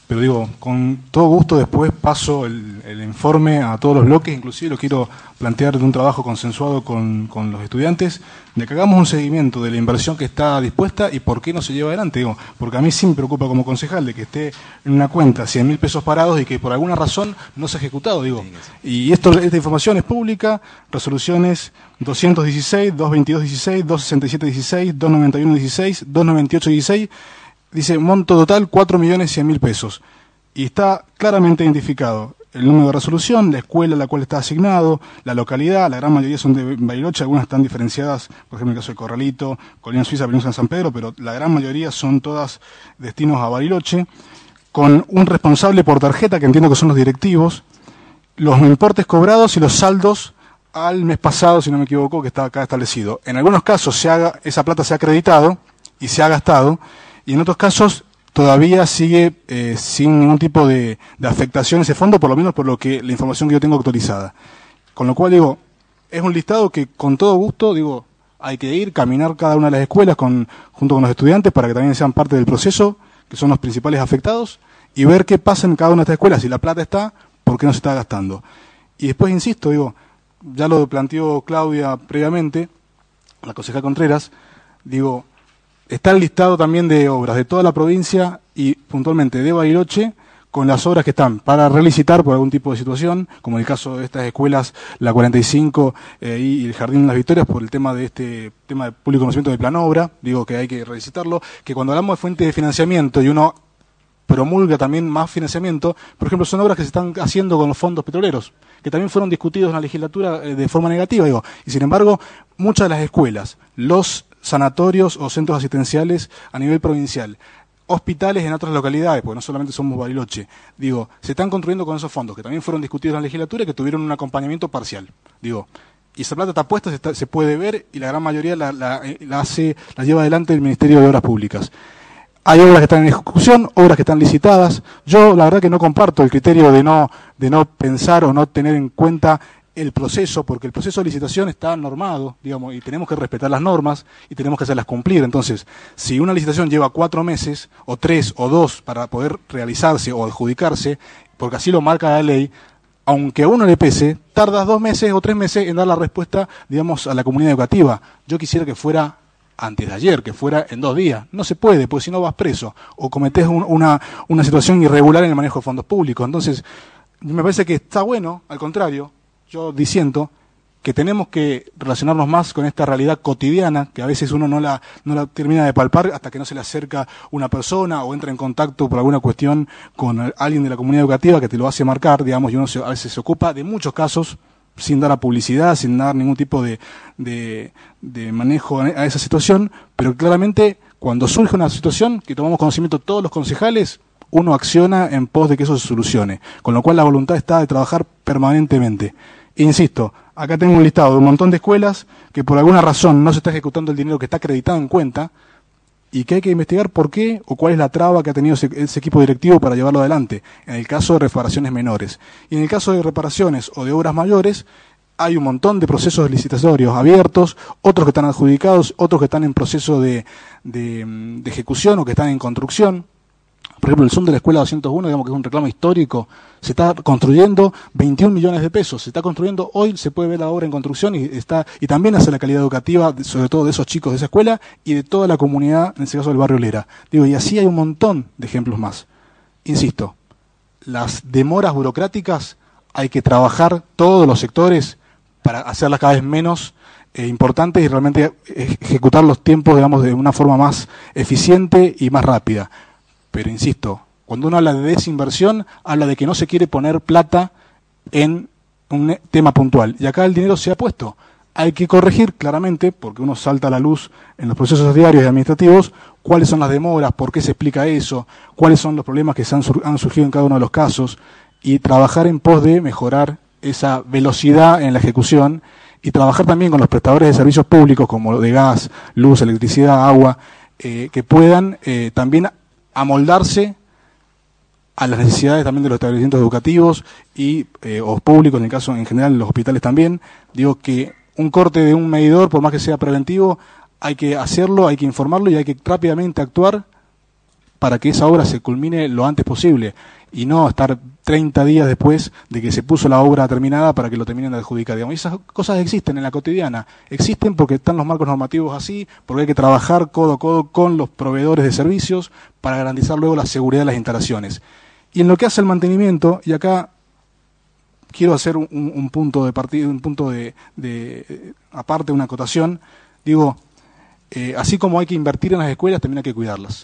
pero digo, con todo gusto después paso el, el informe a todos los bloques, inclusive lo quiero plantear de un trabajo consensuado con, con los estudiantes, de que hagamos un seguimiento de la inversión que está dispuesta y por qué no se lleva adelante. Digo, porque a mí sí me preocupa como concejal de que esté en una cuenta cien mil pesos parados y que por alguna razón no se ha ejecutado. Digo, y esto, esta información es pública, resoluciones doscientos dieciséis, doscientos veintidós dieciséis, doscientos sesenta y siete dieciséis, doscientos noventa y uno dieciséis, doscientos noventa y ocho dieciséis, dice monto total cuatro millones cien mil pesos. Y está claramente identificado el número de resolución, la escuela a la cual está asignado, la localidad, la gran mayoría son de Bariloche, algunas están diferenciadas, por ejemplo en el caso de Corralito, Colina Suiza, Península San Pedro, pero la gran mayoría son todas destinos a Bariloche, con un responsable por tarjeta, que entiendo que son los directivos, los importes cobrados y los saldos al mes pasado, si no me equivoco, que está acá establecido. En algunos casos se haga, esa plata se ha acreditado y se ha gastado, y en otros casos todavía sigue eh, sin ningún tipo de, de afectación ese fondo, por lo menos por lo que la información que yo tengo actualizada. Con lo cual, digo, es un listado que con todo gusto, digo, hay que ir, caminar cada una de las escuelas con, junto con los estudiantes para que también sean parte del proceso, que son los principales afectados, y ver qué pasa en cada una de estas escuelas. Si la plata está, ¿por qué no se está gastando? Y después, insisto, digo, ya lo planteó Claudia previamente, la concejal Contreras, digo, está el listado también de obras de toda la provincia y puntualmente de Bariloche, con las obras que están para relicitar por algún tipo de situación, como en el caso de estas escuelas, la cuarenta y cinco eh, y el Jardín de las Victorias, por el tema de este tema de público conocimiento de plan obra, digo que hay que relicitarlo, que cuando hablamos de fuentes de financiamiento y uno promulga también más financiamiento, por ejemplo, son obras que se están haciendo con los fondos petroleros, que también fueron discutidos en la legislatura eh, de forma negativa, digo, y sin embargo, muchas de las escuelas, los sanatorios o centros asistenciales a nivel provincial, hospitales en otras localidades, porque no solamente somos Bariloche, digo, se están construyendo con esos fondos, que también fueron discutidos en la legislatura y que tuvieron un acompañamiento parcial, digo, y esa plata está puesta, se, está, se puede ver, y la gran mayoría la, la, la hace, la lleva adelante el Ministerio de Obras Públicas. Hay obras que están en ejecución, obras que están licitadas. Yo la verdad que no comparto el criterio de no, de no pensar o no tener en cuenta el proceso, porque el proceso de licitación está normado, digamos, y tenemos que respetar las normas y tenemos que hacerlas cumplir. Entonces, si una licitación lleva cuatro meses, o tres, o dos, para poder realizarse o adjudicarse, porque así lo marca la ley, aunque a uno le pese, tardas dos meses o tres meses en dar la respuesta, digamos, a la comunidad educativa. Yo quisiera que fuera antes de ayer, que fuera en dos días. No se puede, porque si no vas preso, o cometés un, una, una situación irregular en el manejo de fondos públicos. Entonces, me parece que está bueno, al contrario, yo diciendo que tenemos que relacionarnos más con esta realidad cotidiana, que a veces uno no la, no la termina de palpar hasta que no se le acerca una persona o entra en contacto por alguna cuestión con alguien de la comunidad educativa que te lo hace marcar, digamos, y uno se, a veces se ocupa de muchos casos sin dar a publicidad, sin dar ningún tipo de, de, de manejo a esa situación, pero claramente cuando surge una situación que tomamos conocimiento todos los concejales, uno acciona en pos de que eso se solucione, con lo cual la voluntad está de trabajar permanentemente. E insisto, acá tengo un listado de un montón de escuelas que por alguna razón no se está ejecutando el dinero que está acreditado en cuenta y que hay que investigar por qué o cuál es la traba que ha tenido ese, ese equipo directivo para llevarlo adelante, en el caso de reparaciones menores. Y en el caso de reparaciones o de obras mayores, hay un montón de procesos licitatorios abiertos, otros que están adjudicados, otros que están en proceso de, de, de ejecución o que están en construcción. Por ejemplo, el Zoom de la Escuela doscientos uno, digamos que es un reclamo histórico, se está construyendo veintiún millones de pesos, se está construyendo, hoy se puede ver la obra en construcción y está y también hace la calidad educativa, sobre todo de esos chicos de esa escuela y de toda la comunidad, en este caso del barrio Lera. Digo, y así hay un montón de ejemplos más. Insisto, las demoras burocráticas hay que trabajar todos los sectores para hacerlas cada vez menos eh, importantes y realmente ejecutar los tiempos, digamos, de una forma más eficiente y más rápida. Pero insisto, cuando uno habla de desinversión, habla de que no se quiere poner plata en un tema puntual. Y acá el dinero se ha puesto. Hay que corregir claramente, porque uno salta a la luz en los procesos diarios y administrativos, cuáles son las demoras, por qué se explica eso, cuáles son los problemas que se han, sur- han surgido en cada uno de los casos, y trabajar en pos de mejorar esa velocidad en la ejecución, y trabajar también con los prestadores de servicios públicos, como de gas, luz, electricidad, agua, eh, que puedan eh, también amoldarse a las necesidades también de los establecimientos educativos y eh, o públicos, en el caso en general los hospitales también. Digo que un corte de un medidor, por más que sea preventivo, hay que hacerlo, hay que informarlo y hay que rápidamente actuar para que esa obra se culmine lo antes posible y no estar treinta días después de que se puso la obra terminada para que lo terminen de adjudicar. Digamos, y esas cosas existen en la cotidiana, existen porque están los marcos normativos así, porque hay que trabajar codo a codo con los proveedores de servicios para garantizar luego la seguridad de las instalaciones. Y en lo que hace el mantenimiento, y acá quiero hacer un, un punto de partido, un punto de, de aparte, una acotación, digo, eh, así como hay que invertir en las escuelas, también hay que cuidarlas.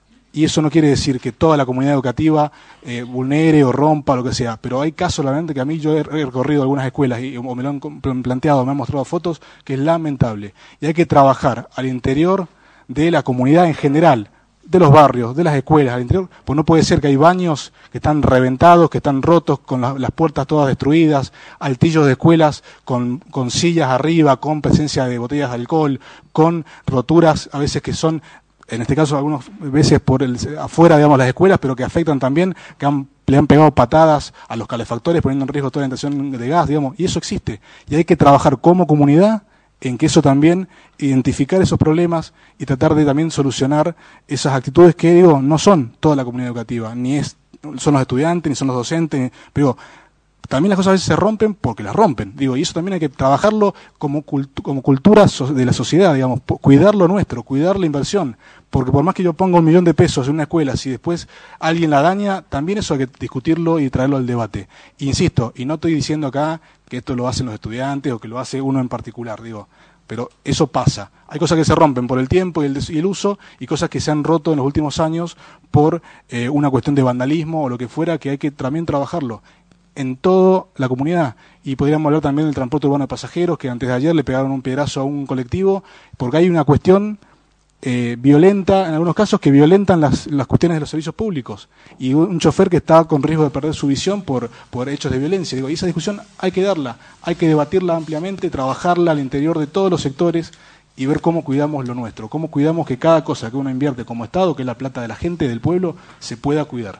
Y eso no quiere decir que toda la comunidad educativa eh, vulnere o rompa, lo que sea, pero hay casos, realmente, que a mí yo he recorrido algunas escuelas y, o me lo han planteado, me han mostrado fotos, que es lamentable. Y hay que trabajar al interior de la comunidad en general, de los barrios, de las escuelas, al interior, pues no puede ser que hay baños que están reventados, que están rotos, con la, las puertas todas destruidas, altillos de escuelas con, con sillas arriba, con presencia de botellas de alcohol, con roturas a veces que son, en este caso algunas veces por el afuera, digamos, las escuelas, pero que afectan también, que han, le han pegado patadas a los calefactores, poniendo en riesgo toda la instalación de gas, digamos, y eso existe. Y hay que trabajar como comunidad en que eso también, identificar esos problemas y tratar de también solucionar esas actitudes que, digo, no son toda la comunidad educativa, ni es son los estudiantes, ni son los docentes, pero también las cosas a veces se rompen porque las rompen, digo, y eso también hay que trabajarlo como, cultu como cultura so de la sociedad, digamos, cuidar lo nuestro, cuidar la inversión, porque por más que yo ponga un millón de pesos en una escuela, si después alguien la daña, también eso hay que discutirlo y traerlo al debate. Insisto, y no estoy diciendo acá que esto lo hacen los estudiantes o que lo hace uno en particular, digo, pero eso pasa. Hay cosas que se rompen por el tiempo y el, y el uso, y cosas que se han roto en los últimos años por eh, una cuestión de vandalismo o lo que fuera, que hay que también trabajarlo en toda la comunidad. Y podríamos hablar también del transporte urbano de pasajeros, que antes de ayer le pegaron un piedrazo a un colectivo, porque hay una cuestión eh, violenta, en algunos casos, que violentan las, las cuestiones de los servicios públicos. Y un chofer que está con riesgo de perder su visión por, por hechos de violencia. Digo, y esa discusión hay que darla, hay que debatirla ampliamente, trabajarla al interior de todos los sectores y ver cómo cuidamos lo nuestro, cómo cuidamos que cada cosa que uno invierte como Estado, que es la plata de la gente, del pueblo, se pueda cuidar.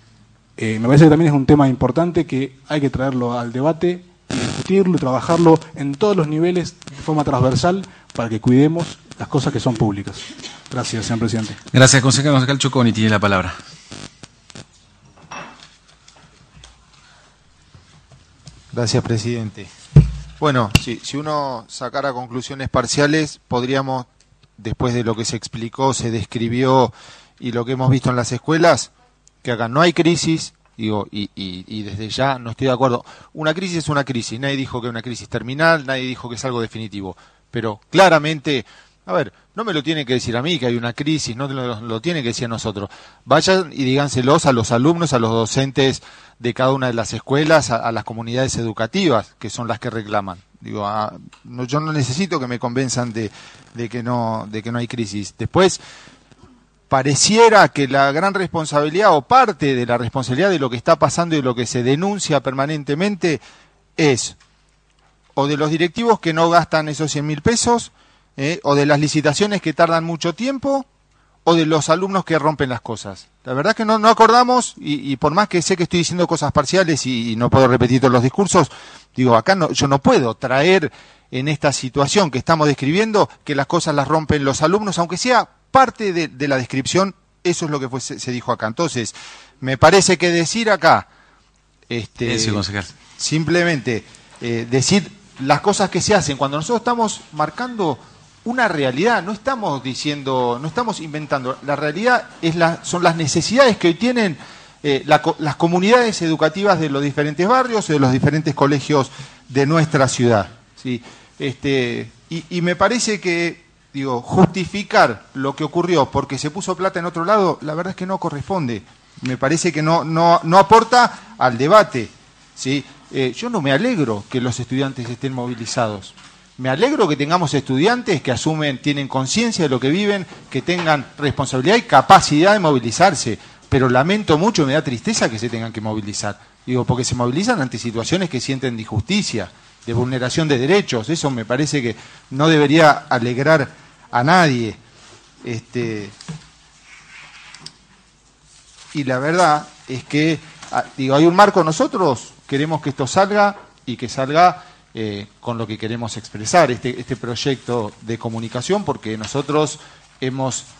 Eh, me parece que también es un tema importante que hay que traerlo al debate, y discutirlo y trabajarlo en todos los niveles de forma transversal para que cuidemos las cosas que son públicas. Gracias, señor presidente. Gracias, concejal. Concejal Choconi tiene la palabra. Gracias, presidente. Bueno, si, si uno sacara conclusiones parciales, podríamos, después de lo que se explicó, se describió y lo que hemos visto en las escuelas, que acá no hay crisis, digo, y, y, y desde ya no estoy de acuerdo. Una crisis es una crisis, nadie dijo que es una crisis terminal, nadie dijo que es algo definitivo, pero claramente, a ver, no me lo tiene que decir a mí que hay una crisis, no lo, lo tiene que decir a nosotros. Vayan y díganselos a los alumnos, a los docentes de cada una de las escuelas, a, a las comunidades educativas, que son las que reclaman. Digo, a, no, yo no necesito que me convenzan de, de que no, de que no hay crisis. Después, pareciera que la gran responsabilidad o parte de la responsabilidad de lo que está pasando y de lo que se denuncia permanentemente es o de los directivos que no gastan esos cien mil pesos, eh, o de las licitaciones que tardan mucho tiempo, o de los alumnos que rompen las cosas. La verdad es que no, no acordamos, y, y por más que sé que estoy diciendo cosas parciales y, y no puedo repetir todos los discursos, digo, acá no, yo no puedo traer en esta situación que estamos describiendo que las cosas las rompen los alumnos, aunque sea parte de, de la descripción, eso es lo que fue, se, se dijo acá. Entonces, me parece que decir acá, este, sí, concejal. simplemente eh, decir las cosas que se hacen, cuando nosotros estamos marcando una realidad, no estamos diciendo, no estamos inventando, la realidad es la, son las necesidades que hoy tienen eh, la, las comunidades educativas de los diferentes barrios, de los diferentes colegios de nuestra ciudad, ¿sí? Este, y, y me parece que, digo, justificar lo que ocurrió porque se puso plata en otro lado, la verdad es que no corresponde. Me parece que no, no, no aporta al debate, ¿sí? Eh, yo no me alegro que los estudiantes estén movilizados. Me alegro que tengamos estudiantes que asumen, tienen conciencia de lo que viven, que tengan responsabilidad y capacidad de movilizarse. Pero lamento mucho, me da tristeza que se tengan que movilizar. Digo, porque se movilizan ante situaciones que sienten de injusticia, de vulneración de derechos. Eso me parece que no debería alegrar a nadie. Este, y la verdad es que, digo, hay un marco, nosotros queremos que esto salga y que salga eh, con lo que queremos expresar, este, este proyecto de comunicación, porque nosotros hemos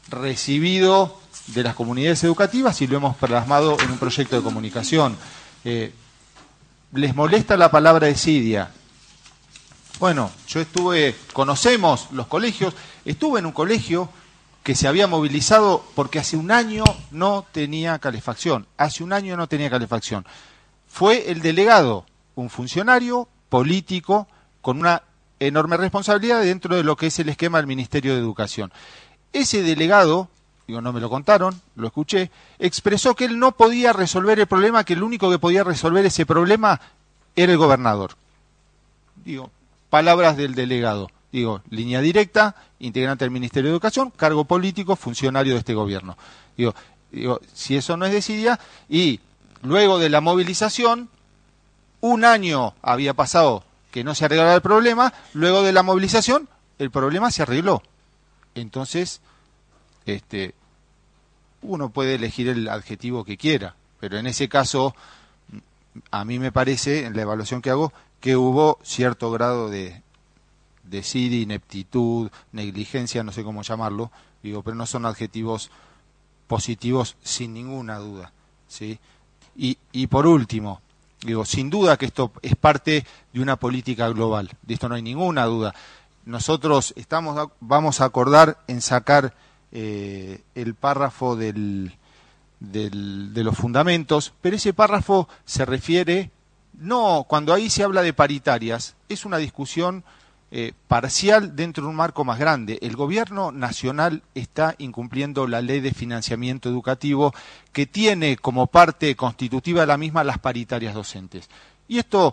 recibido de las comunidades educativas y lo hemos plasmado en un proyecto de comunicación. Eh, ¿Les molesta la palabra desidia? Bueno, yo estuve, conocemos los colegios, estuve en un colegio que se había movilizado porque hace un año no tenía calefacción, hace un año no tenía calefacción. Fue el delegado, un funcionario político con una enorme responsabilidad dentro de lo que es el esquema del Ministerio de Educación. Ese delegado, digo, no me lo contaron, lo escuché, expresó que él no podía resolver el problema, que el único que podía resolver ese problema era el gobernador. Digo, palabras del delegado. Digo, línea directa, integrante del Ministerio de Educación, cargo político, funcionario de este gobierno. Digo, digo, si eso no es desidia, y luego de la movilización, un año había pasado que no se arreglaba el problema, luego de la movilización, el problema se arregló. Entonces, este, uno puede elegir el adjetivo que quiera, pero en ese caso, a mí me parece, en la evaluación que hago, que hubo cierto grado de desidia, ineptitud, negligencia, no sé cómo llamarlo, digo, pero no son adjetivos positivos sin ninguna duda, ¿sí? Y, y por último, digo, sin duda que esto es parte de una política global, de esto no hay ninguna duda. Nosotros estamos, vamos a acordar en sacar eh, el párrafo del, del, de los fundamentos, pero ese párrafo se refiere, no, cuando ahí se habla de paritarias, es una discusión Eh, parcial dentro de un marco más grande. El gobierno nacional está incumpliendo la ley de financiamiento educativo que tiene como parte constitutiva de la misma las paritarias docentes. Y esto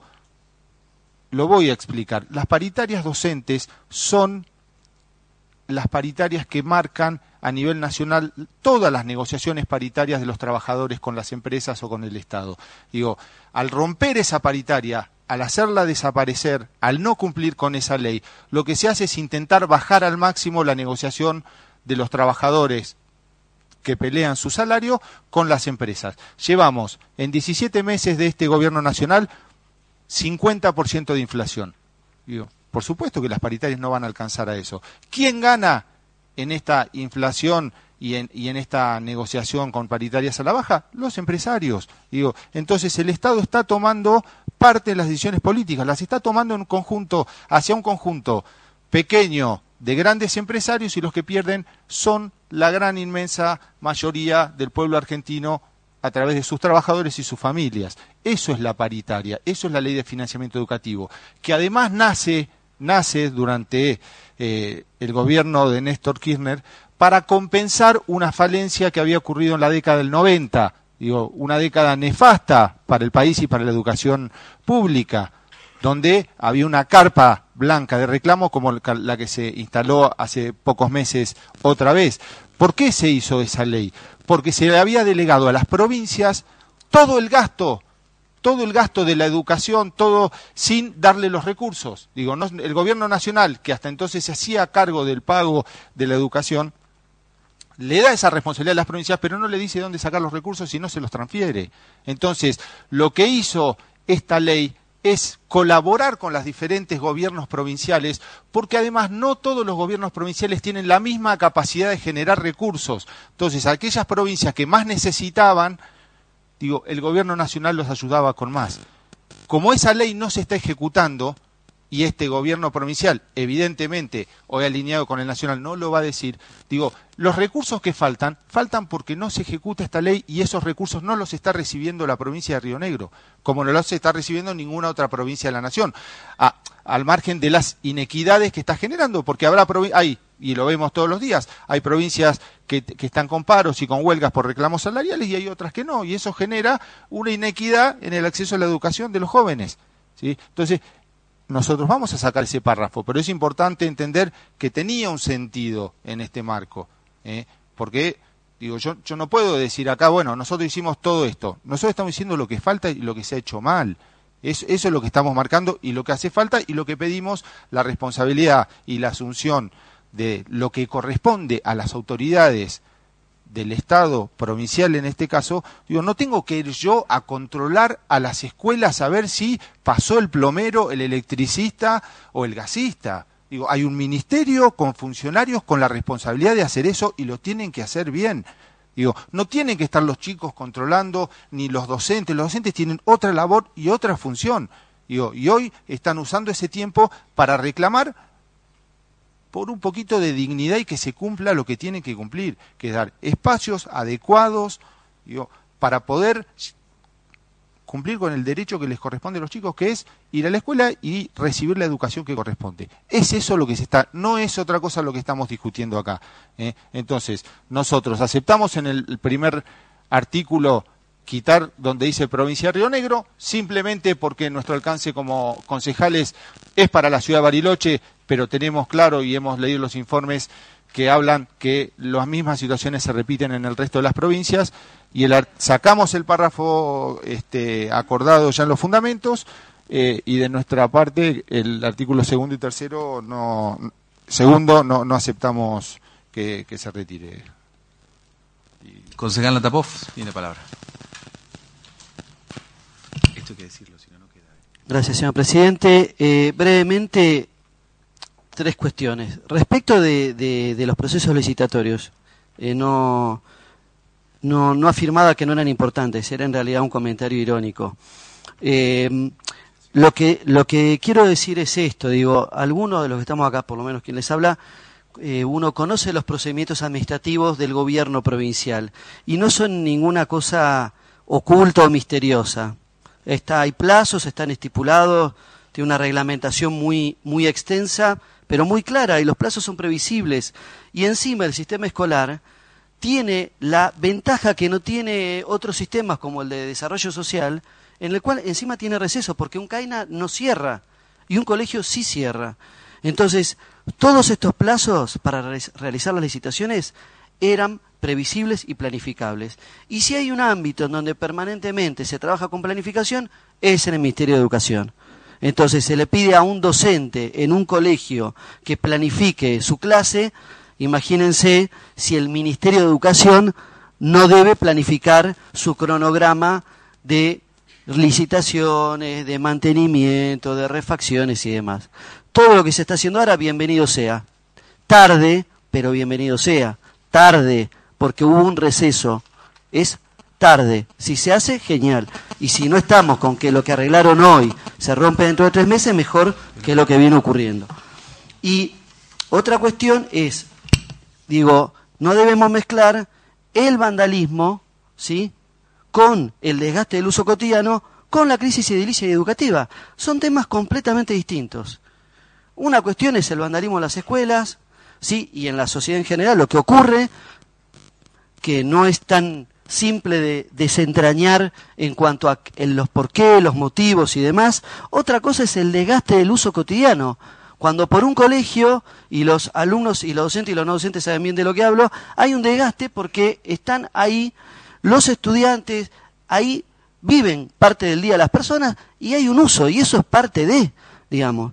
lo voy a explicar. Las paritarias docentes son las paritarias que marcan a nivel nacional todas las negociaciones paritarias de los trabajadores con las empresas o con el Estado. Digo, al romper esa paritaria, al hacerla desaparecer, al no cumplir con esa ley, lo que se hace es intentar bajar al máximo la negociación de los trabajadores que pelean su salario con las empresas. Llevamos en diecisiete meses de este gobierno nacional cincuenta por ciento de inflación. Digo, por supuesto que las paritarias no van a alcanzar a eso. ¿Quién gana en esta inflación y en, y en esta negociación con paritarias a la baja? Los empresarios. Digo, entonces el Estado está tomando parte de las decisiones políticas, las está tomando en un conjunto, hacia un conjunto pequeño de grandes empresarios, y los que pierden son la gran inmensa mayoría del pueblo argentino a través de sus trabajadores y sus familias. Eso es la paritaria, eso es la ley de financiamiento educativo, que además nace, nace durante eh, el gobierno de Néstor Kirchner para compensar una falencia que había ocurrido en la década del noventa, digo, una década nefasta para el país y para la educación pública, donde había una carpa blanca de reclamo como la que se instaló hace pocos meses otra vez. ¿Por qué se hizo esa ley? Porque se le había delegado a las provincias todo el gasto, todo el gasto de la educación, todo sin darle los recursos. Digo, no, el gobierno nacional, que hasta entonces se hacía cargo del pago de la educación, le da esa responsabilidad a las provincias, pero no le dice dónde sacar los recursos y no se los transfiere. Entonces, lo que hizo esta ley es colaborar con los diferentes gobiernos provinciales, porque además no todos los gobiernos provinciales tienen la misma capacidad de generar recursos. Entonces, aquellas provincias que más necesitaban, digo, el gobierno nacional los ayudaba con más. Como esa ley no se está ejecutando, y este gobierno provincial, evidentemente, hoy alineado con el nacional, no lo va a decir, digo, los recursos que faltan, faltan porque no se ejecuta esta ley, y esos recursos no los está recibiendo la provincia de Río Negro, como no los está recibiendo ninguna otra provincia de la nación, a, al margen de las inequidades que está generando, porque habrá provincias, hay, y lo vemos todos los días, hay provincias que, que están con paros y con huelgas por reclamos salariales, y hay otras que no, y eso genera una inequidad en el acceso a la educación de los jóvenes, ¿sí? Entonces, nosotros vamos a sacar ese párrafo, pero es importante entender que tenía un sentido en este marco, ¿eh? Porque, digo, yo, yo no puedo decir acá, bueno, nosotros hicimos todo esto, nosotros estamos diciendo lo que falta y lo que se ha hecho mal, es, eso es lo que estamos marcando y lo que hace falta y lo que pedimos, la responsabilidad y la asunción de lo que corresponde a las autoridades del Estado provincial en este caso. Digo, no tengo que ir yo a controlar a las escuelas a ver si pasó el plomero, el electricista o el gasista. Digo, hay un ministerio con funcionarios con la responsabilidad de hacer eso y lo tienen que hacer bien. Digo, no tienen que estar los chicos controlando, ni los docentes. Los docentes tienen otra labor y otra función. Digo, y hoy están usando ese tiempo para reclamar por un poquito de dignidad y que se cumpla lo que tienen que cumplir, que es dar espacios adecuados, digo, para poder cumplir con el derecho que les corresponde a los chicos, que es ir a la escuela y recibir la educación que corresponde. Es eso lo que se está, no es otra cosa lo que estamos discutiendo acá. ¿eh? Entonces, nosotros aceptamos en el primer artículo quitar donde dice provincia de Río Negro, simplemente porque nuestro alcance como concejales es para la ciudad de Bariloche, pero tenemos claro y hemos leído los informes que hablan que las mismas situaciones se repiten en el resto de las provincias, y el, sacamos el párrafo este, acordado ya en los fundamentos, eh, y de nuestra parte el artículo segundo y tercero no segundo no, no aceptamos que, que se retire. Concejal Natapov, tiene palabra. Esto hay que decirlo, si no, no queda. Gracias, señor presidente. Eh, brevemente, tres cuestiones. Respecto de, de, de los procesos licitatorios, eh, no, no, no afirmaba que no eran importantes, era en realidad un comentario irónico. Eh, lo que, lo que quiero decir es esto, digo, algunos de los que estamos acá, por lo menos quien les habla, eh, uno conoce los procedimientos administrativos del gobierno provincial y no son ninguna cosa oculta o misteriosa. Está, hay plazos, están estipulados, tiene una reglamentación muy, muy extensa, pero muy clara, y los plazos son previsibles. Y encima el sistema escolar tiene la ventaja que no tiene otros sistemas como el de desarrollo social, en el cual encima tiene receso, porque un CAINA no cierra y un colegio sí cierra. Entonces, todos estos plazos para re realizar las licitaciones eran previsibles y planificables. Y si hay un ámbito en donde permanentemente se trabaja con planificación, es en el Ministerio de Educación. Entonces se le pide a un docente en un colegio que planifique su clase. Imagínense si el Ministerio de Educación no debe planificar su cronograma de licitaciones, de mantenimiento, de refacciones y demás. Todo lo que se está haciendo ahora, bienvenido sea. Tarde, pero bienvenido sea. Tarde, porque hubo un receso. Es tarde. Si se hace, genial. Y si no estamos con que lo que arreglaron hoy se rompe dentro de tres meses, mejor que lo que viene ocurriendo. Y otra cuestión es, digo, no debemos mezclar el vandalismo, ¿sí?, con el desgaste del uso cotidiano, con la crisis edilicia y educativa. Son temas completamente distintos. Una cuestión es el vandalismo en las escuelas, ¿sí?, y en la sociedad en general, lo que ocurre, que no es tan simple de desentrañar en cuanto a los por qué, los motivos y demás. Otra cosa es el desgaste del uso cotidiano. Cuando por un colegio, y los alumnos y los docentes y los no docentes saben bien de lo que hablo, hay un desgaste porque están ahí los estudiantes, ahí viven parte del día las personas y hay un uso, y eso es parte de, digamos.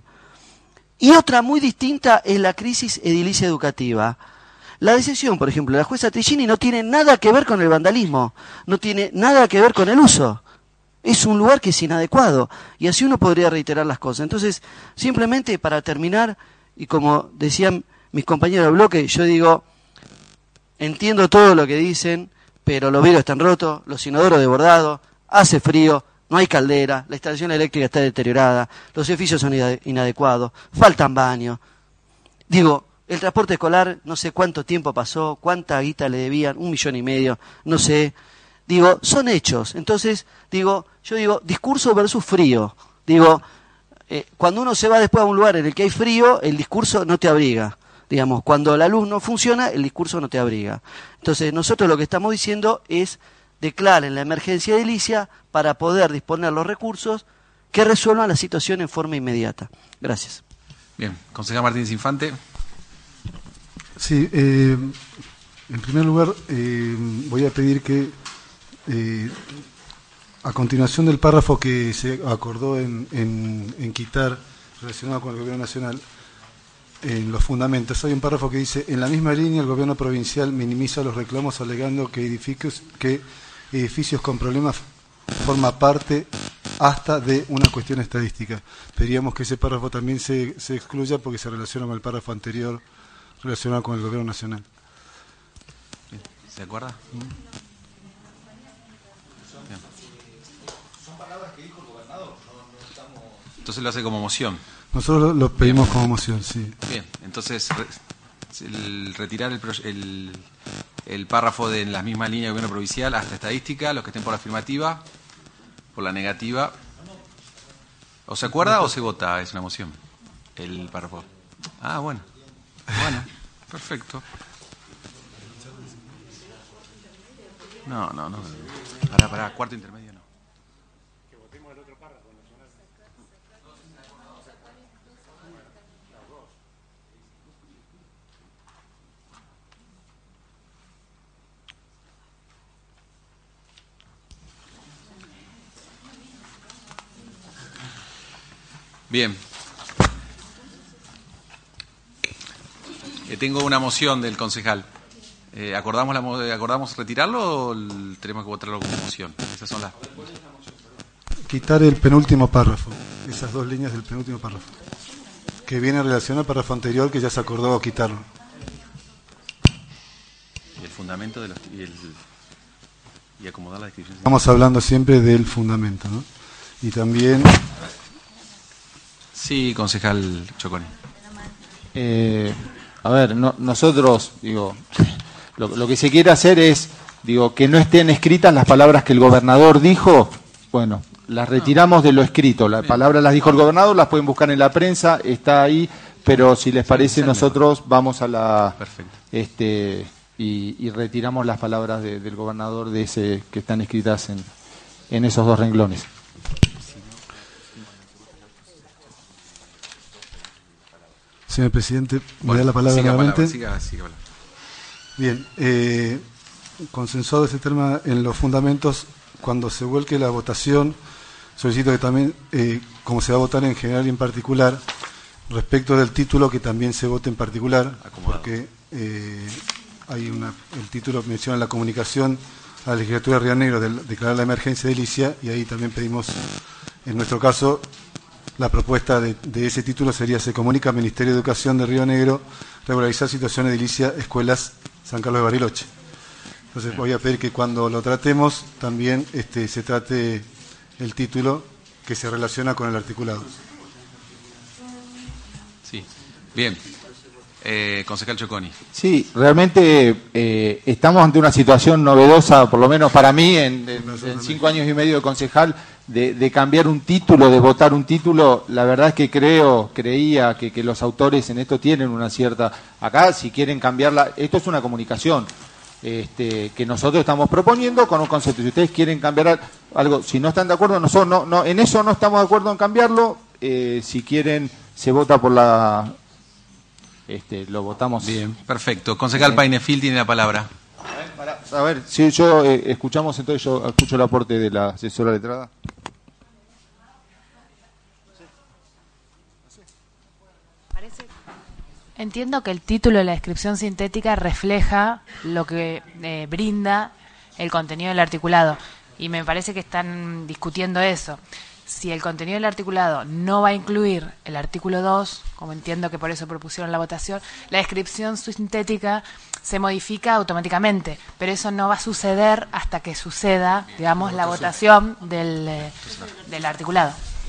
Y otra muy distinta es la crisis edilicia educativa. La decisión, por ejemplo, de la jueza Trigini no tiene nada que ver con el vandalismo, no tiene nada que ver con el uso. Es un lugar que es inadecuado, y así uno podría reiterar las cosas. Entonces, simplemente para terminar, y como decían mis compañeros de bloque, yo digo, entiendo todo lo que dicen, pero los vidrios están rotos, los inodoros desbordados, hace frío, no hay caldera, la instalación eléctrica está deteriorada, los edificios son inadecuados, faltan baños. Digo, el transporte escolar, no sé cuánto tiempo pasó, cuánta guita le debían, un millón y medio, no sé. Digo, son hechos. Entonces, digo, yo digo, discurso versus frío. Digo, eh, cuando uno se va después a un lugar en el que hay frío, el discurso no te abriga. Digamos, cuando la luz no funciona, el discurso no te abriga. Entonces, nosotros lo que estamos diciendo es declaren la emergencia edilicia para poder disponer los recursos que resuelvan la situación en forma inmediata. Gracias. Bien, concejal Martínez Infante. Sí, eh, en primer lugar eh, voy a pedir que eh, a continuación del párrafo que se acordó en, en, en quitar relacionado con el Gobierno Nacional, en los fundamentos, hay un párrafo que dice: en la misma línea el Gobierno provincial minimiza los reclamos alegando que edificios, que edificios con problemas forma parte hasta de una cuestión estadística. Pediríamos que ese párrafo también se, se excluya porque se relaciona con el párrafo anterior relacionado con el gobierno nacional. ¿Se acuerda? ¿Mm? Entonces lo hace como moción. Nosotros lo, lo pedimos Bien. como moción, sí. Bien, entonces re, el, retirar el, el, el párrafo de en la misma línea de gobierno provincial hasta estadística, los que estén por la afirmativa, por la negativa. ¿O se acuerda o se vota? Es una moción. El párrafo. Ah, bueno. Bueno, perfecto. No, no, no. Pará, pará, cuarto intermedio no. Que votemos el otro párrafo. Bien. Eh, tengo una moción del concejal. Eh, ¿acordamos, la, ¿Acordamos retirarlo o tenemos que votarlo como moción? Esas son las... Quitar el penúltimo párrafo, esas dos líneas del penúltimo párrafo, que viene en relación al párrafo anterior que ya se acordó quitarlo. Y el fundamento de los... Y, el, y acomodar la descripción. Estamos hablando siempre del fundamento, ¿no? Y también... Sí, concejal Choconi. Eh, a ver, no, nosotros, digo, lo, lo que se quiere hacer es, digo, que no estén escritas las palabras que el gobernador dijo. Bueno, las retiramos de lo escrito. Las palabras las dijo el gobernador, las pueden buscar en la prensa, está ahí, pero si les parece, nosotros vamos a la... Perfecto. Este, y, y retiramos las palabras de, del gobernador de ese que están escritas en, en esos dos renglones. Señor presidente, me da la palabra nuevamente. Siga, siga, siga. Bien, eh, consensuado ese tema en los fundamentos, cuando se vuelque la votación, solicito que también, eh, como se va a votar en general y en particular, respecto del título, que también se vote en particular, acomodado. Porque eh, hay una, el título menciona la comunicación a la legislatura de Río Negro de declarar la emergencia edilicia, y ahí también pedimos, en nuestro caso, la propuesta de, de ese título sería: se comunica al Ministerio de Educación de Río Negro regularizar situación edilicia escuelas San Carlos de Bariloche. Entonces voy a pedir que cuando lo tratemos también este, se trate el título que se relaciona con el articulado. Sí, bien. Eh, concejal Choconi. Sí, realmente eh, estamos ante una situación novedosa, por lo menos para mí, en, en, en cinco años y medio de concejal, de, de cambiar un título, de votar un título. La verdad es que creo, creía que, que los autores en esto tienen una cierta... Acá, si quieren cambiarla, esto es una comunicación este, que nosotros estamos proponiendo con un concepto. Si ustedes quieren cambiar algo, si no están de acuerdo, nosotros no, no, en eso no estamos de acuerdo en cambiarlo. Eh, si quieren, se vota por la... Este, lo votamos. Bien, perfecto. Concejal Painefil tiene la palabra. A ver, para, a ver si yo eh, escuchamos, entonces yo escucho el aporte de la asesora letrada. Entiendo que el título de la descripción sintética refleja lo que eh, brinda el contenido del articulado, y me parece que están discutiendo eso. Si el contenido del articulado no va a incluir el artículo dos, como entiendo que por eso propusieron la votación, la descripción sintética se modifica automáticamente, pero eso no va a suceder hasta que suceda, digamos, la votación del, eh, del articulado.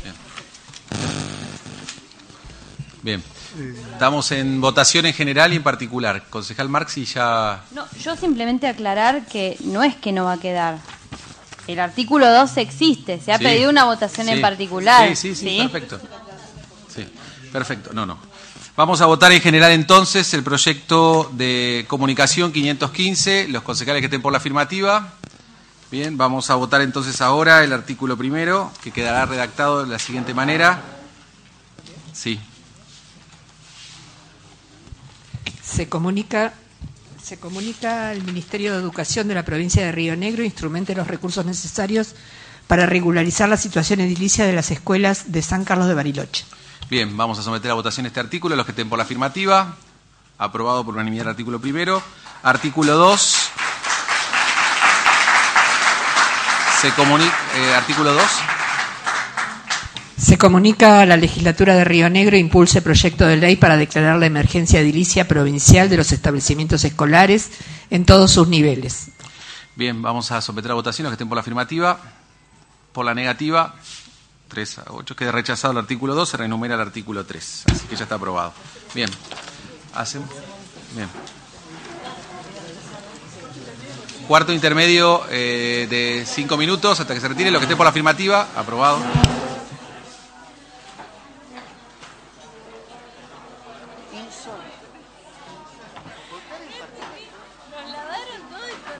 Bien. Bien. Estamos en votación en general y en particular. Concejal Marxi ya... No, yo simplemente aclarar que no es que no va a quedar. El artículo dos existe, se ha sí, pedido una votación sí, en particular. Sí, sí, sí, ¿sí? Perfecto. Sí, perfecto. No, no. Vamos a votar en general entonces el proyecto de comunicación quinientos quince, los concejales que estén por la afirmativa. Bien, vamos a votar entonces ahora el artículo primero, que quedará redactado de la siguiente manera. Sí. Se comunica... Se comunica al Ministerio de Educación de la provincia de Río Negro instrumente los recursos necesarios para regularizar la situación edilicia de las escuelas de San Carlos de Bariloche. Bien, vamos a someter a votación este artículo. Los que estén por la afirmativa, aprobado por unanimidad el artículo primero. Artículo dos. Se comunica... Eh, artículo dos. Se comunica a la legislatura de Río Negro impulse proyecto de ley para declarar la emergencia edilicia provincial de los establecimientos escolares en todos sus niveles. Bien, vamos a someter a votación los que estén por la afirmativa. Por la negativa, tres a ocho. Queda rechazado el artículo dos, se renumera el artículo tres. Así que ya está aprobado. Bien. Hacemos. Bien. Cuarto intermedio eh, de cinco minutos hasta que se retire. Los que estén por la afirmativa, aprobado.